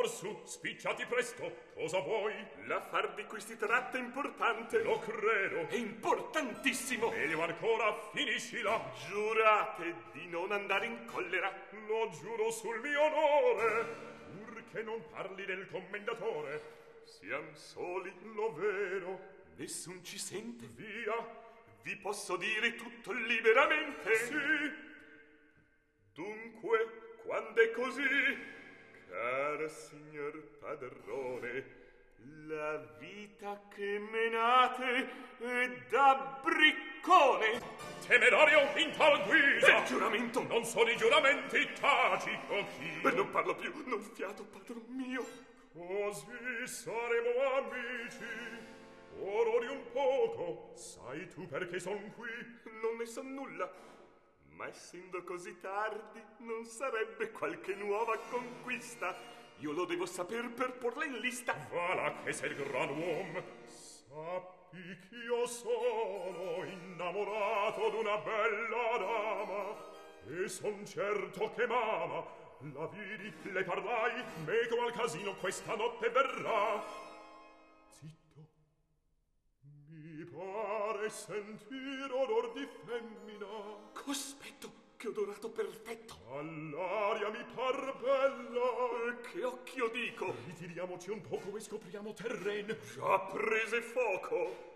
orsù, spicciati presto, cosa vuoi? L'affar di cui si tratta è importante. Lo credo. È importantissimo. Meglio ancora, finiscila. Giurate di non andare in collera. Lo giuro sul mio onore, purché non parli del commendatore. Siam soli. Lo vero. Nessun ci sente. Via. Vi posso dire tutto liberamente? Sì. Dunque, quando è così, cara signor padrone, la vita che menate è da briccone. Temerario in tal guisa. Il giuramento. Non sono i giuramenti, taci pochino. Non parlo più, non fiato, padron mio. Così saremo amici. Orori un poco, sai tu perché son qui? Non ne so nulla, ma essendo così tardi non sarebbe qualche nuova conquista. Io lo devo saper per porla in lista. Vala che sei il gran uom. Sappi ch'io sono innamorato d'una bella dama e son certo che m'ama. La vidi, le parlai, meco al casino questa notte verrà. Mi pare sentir odor di femmina. Cospetto, che odorato perfetto. All'aria mi par bella. Che occhio dico. Ritiriamoci un poco e scopriamo terreno. Già prese fuoco.